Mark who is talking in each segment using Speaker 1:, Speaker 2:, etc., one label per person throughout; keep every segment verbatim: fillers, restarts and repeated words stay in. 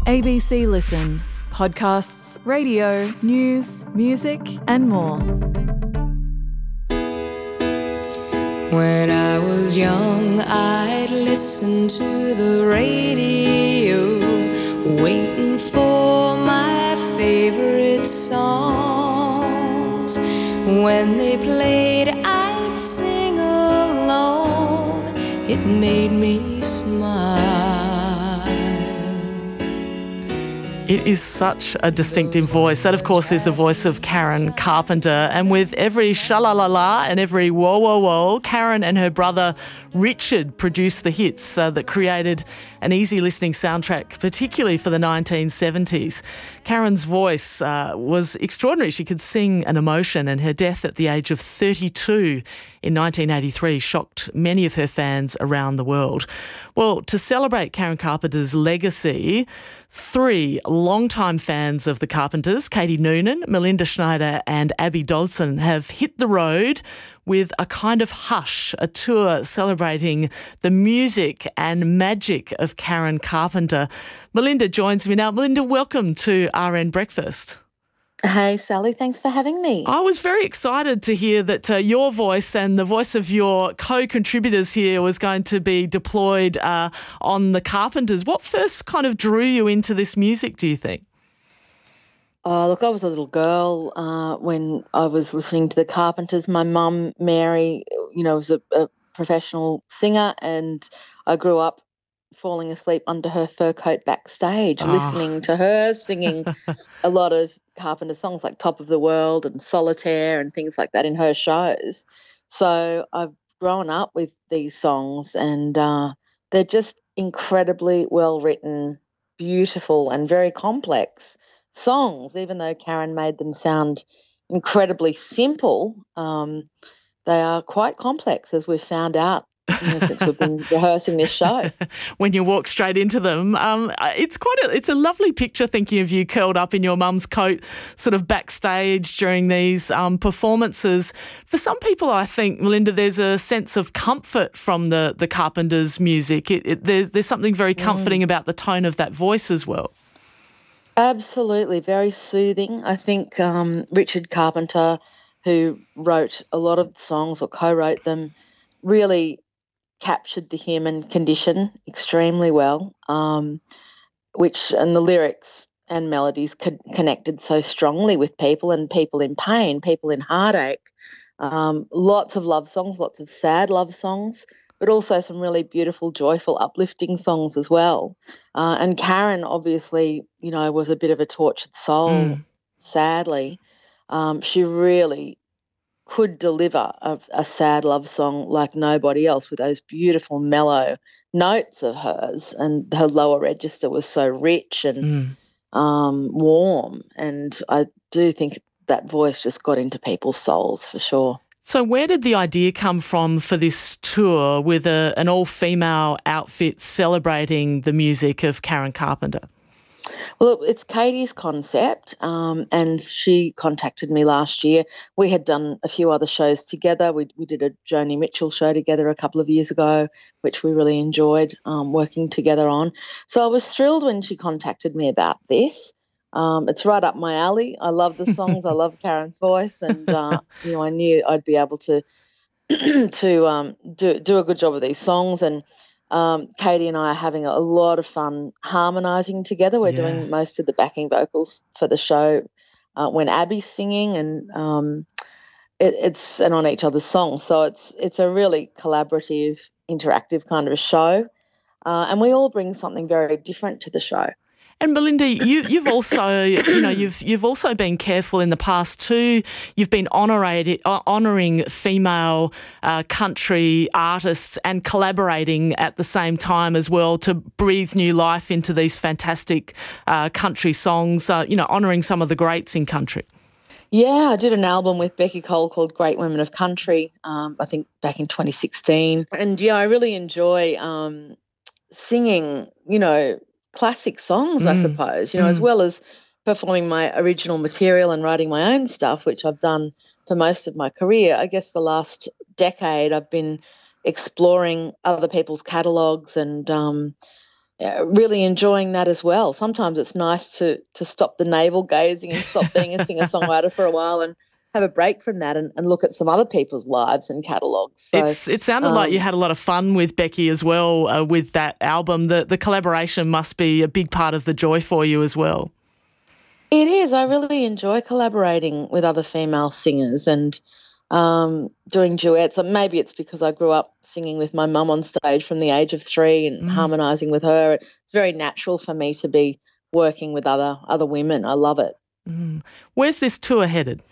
Speaker 1: A B C Listen. Podcasts, radio, news, music and more.
Speaker 2: When I was young, I'd listen to the radio, waiting for my favorite songs. When they played, I'd sing along. It made me smile.
Speaker 3: It is such a distinctive voice. That, of course, is the voice of Karen Carpenter. And with every sha-la-la-la and every whoa-whoa-whoa, Karen and her brother Richard produced the hits uh, that created an easy listening soundtrack, particularly for the nineteen seventies. Karen's voice uh, was extraordinary. She could sing an emotion, and her death at the age of thirty-two in nineteen eighty-three shocked many of her fans around the world. Well, to celebrate Karen Carpenter's legacy, three longtime fans of the Carpenters, Katie Noonan, Melinda Schneider and Abby Dodson, have hit the road with A Kind of Hush, a tour celebrating the music and magic of Karen Carpenter. Melinda joins me now. Melinda, welcome to R N Breakfast.
Speaker 4: Hey, Sally, thanks for having me.
Speaker 3: I was very excited to hear that uh, your voice and the voice of your co-contributors here was going to be deployed uh, on the Carpenters. What first kind of drew you into this music, do you think?
Speaker 4: Oh, look, I was a little girl uh, when I was listening to the Carpenters. My mum, Mary, you know, was a, a professional singer, and I grew up falling asleep under her fur coat backstage,
Speaker 3: Oh.
Speaker 4: listening to her singing a lot of Carpenter songs like Top of the World and Solitaire and things like that in her shows. So I've grown up with these songs, and uh, they're just incredibly well written, beautiful and very complex songs. Even though Karen made them sound incredibly simple, um, they are quite complex, as we've found out, you know, since we've been rehearsing this show.
Speaker 3: When you walk straight into them, um, it's quite a, it's a lovely picture thinking of you curled up in your mum's coat, sort of backstage during these um, performances. For some people, I think, Melinda, there's a sense of comfort from the, the Carpenters' music. It, it, there's, there's something very comforting mm. about the tone of that voice as well.
Speaker 4: Absolutely, very soothing. I think um, Richard Carpenter, who wrote a lot of the songs or co-wrote them, really captured the human condition extremely well, um, which and the lyrics and melodies co- connected so strongly with people and people in pain, people in heartache. Um, lots of love songs, lots of sad love songs, but also some really beautiful, joyful, uplifting songs as well. Uh, and Karen, obviously, you know, was a bit of a tortured soul, mm. sadly. Um, she really could deliver a, a sad love song like nobody else, with those beautiful, mellow notes of hers, and her lower register was so rich and mm. um, warm. And I do think that voice just got into people's souls for sure.
Speaker 3: So where did the idea come from for this tour with a, an all-female outfit celebrating the music of Karen Carpenter?
Speaker 4: Well, it's Katie's concept, um, and she contacted me last year. We had done a few other shows together. We we did a Joni Mitchell show together a couple of years ago, which we really enjoyed um, working together on. So I was thrilled when she contacted me about this. Um, it's right up my alley. I love the songs. I love Karen's voice, and uh, you know, I knew I'd be able to to um, do do a good job of these songs. And um, Katie and I are having a lot of fun harmonising together. We're yeah. doing most of the backing vocals for the show uh, when Abby's singing, and um, it, it's and on each other's songs. So it's it's a really collaborative, interactive kind of a show, uh, and we all bring something very different to the show.
Speaker 3: And Melinda, you, you've also, you know, you've you've also been careful in the past too. You've been honouring female uh, country artists and collaborating at the same time as well to breathe new life into these fantastic uh, country songs. Uh, you know, honouring some of the greats in country.
Speaker 4: Yeah, I did an album with Becky Cole called Great Women of Country. Um, I think back in twenty sixteen, and yeah, I really enjoy um, singing. You know, classic songs, mm. I suppose, you know, mm. as well as performing my original material and writing my own stuff, which I've done for most of my career. I guess the last decade I've been exploring other people's catalogues and um, uh, really enjoying that as well. Sometimes it's nice to to stop the navel gazing and stop being a singer-songwriter for a while and have a break from that and, and look at some other people's lives and catalogues. So,
Speaker 3: it's, it sounded
Speaker 4: um,
Speaker 3: like you had a lot of fun with Becky as well uh, with that album. The, the collaboration must be a big part of the joy for you as well.
Speaker 4: It is. I really enjoy collaborating with other female singers and um, doing duets. And maybe it's because I grew up singing with my mum on stage from the age of three and
Speaker 3: Mm.
Speaker 4: harmonising with her. It's very natural for me to be working with other other women. I love it.
Speaker 3: Mm. Where's this tour headed?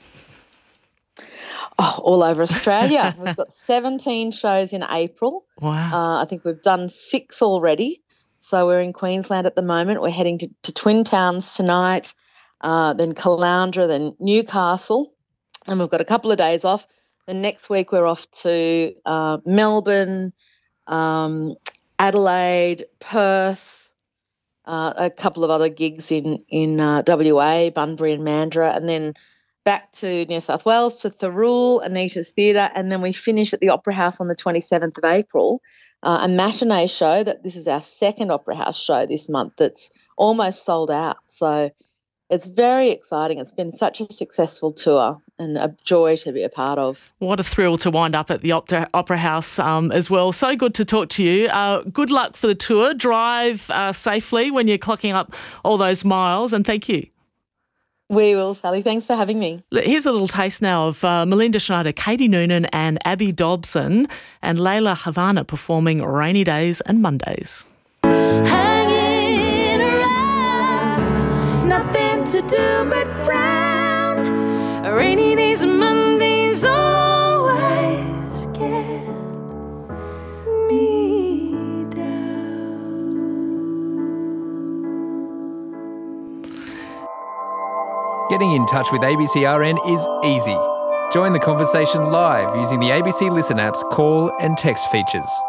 Speaker 4: Oh, all over Australia. We've got seventeen shows in April.
Speaker 3: Wow.
Speaker 4: Uh, I think we've done six already. So we're in Queensland at the moment. We're heading to, to Twin Towns tonight, uh, then Caloundra, then Newcastle, and we've got a couple of days off. Then next week we're off to uh, Melbourne, um, Adelaide, Perth, uh, a couple of other gigs in, in uh, W A, Bunbury and Mandurah, and then back to New South Wales to Thirroul, Anita's Theatre, and then we finish at the Opera House on the twenty-seventh of April, uh, a matinee show that this is our second Opera House show this month that's almost sold out. So it's very exciting. It's been such a successful tour and a joy to be a part of.
Speaker 3: What a thrill to wind up at the Opera, Opera House um, as well. So good to talk to you. Uh, good luck for the tour. Drive uh, safely when you're clocking up all those miles, and thank you.
Speaker 4: We will, Sally. Thanks for having me.
Speaker 3: Here's a little taste now of uh, Melinda Schneider, Katie Noonan and Abby Dobson and Layla Havana performing Rainy Days and Mondays.
Speaker 2: Hanging around, nothing to do but frown. Rainy days and Mondays always get me down.
Speaker 5: Getting in touch with A B C R N is easy. Join the conversation live using the A B C Listen app's call and text features.